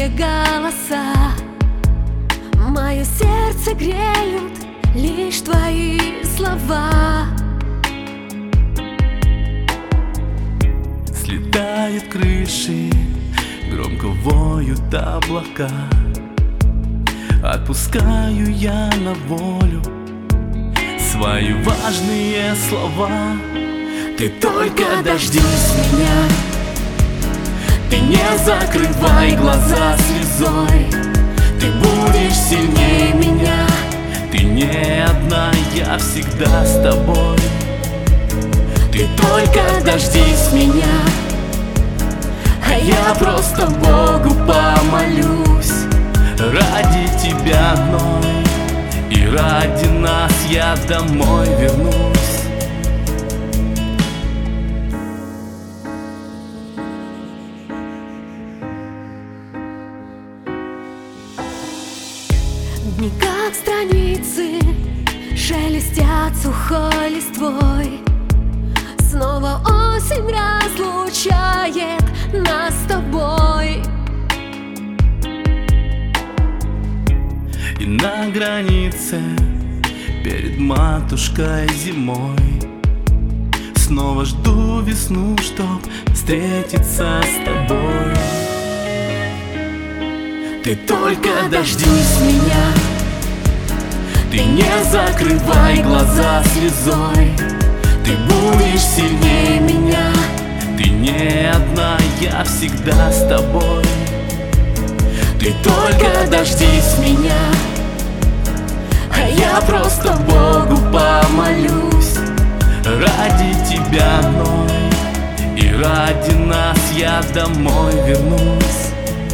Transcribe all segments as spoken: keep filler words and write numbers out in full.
чужие голоса. Мое сердце греют лишь твои слова. Слетают крыши, громко воют облака. Отпускаю я на волю свои важные слова. Ты только дождись меня, ты не закрывай глаза слезой. Ты будешь сильнее меня, ты не одна, я всегда с тобой. Ты только дождись меня, а я просто Богу помолюсь. Ради тебя одной и ради нас я домой вернусь. Дни как страницы шелестят сухой листвой. Снова осень разлучает нас с тобой. И на границе перед матушкой зимой снова жду весну, чтоб встретиться с тобой. Ты только дождись меня, ты не закрывай глаза слезой. Ты будешь сильнее меня, ты не одна, я всегда с тобой. Ты только дождись меня, а я просто Богу помолюсь. Ради тебя одной и ради нас я домой вернусь.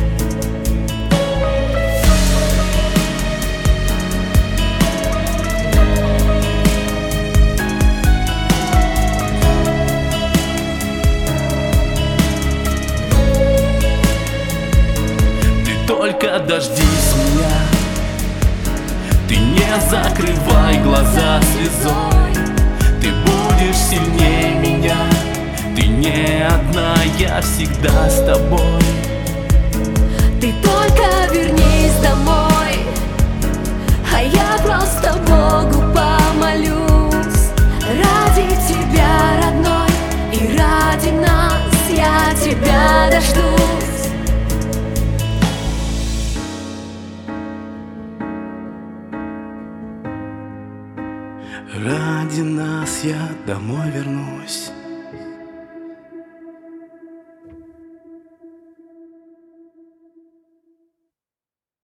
Только дождись меня, ты не закрывай глаза слезой. Ты будешь сильнее меня, ты не одна, я всегда с тобой. Ты только вернись домой, а я просто Богу помолюсь. Ради тебя, родной, и ради нас я тебя дождусь. Ради нас я домой вернусь.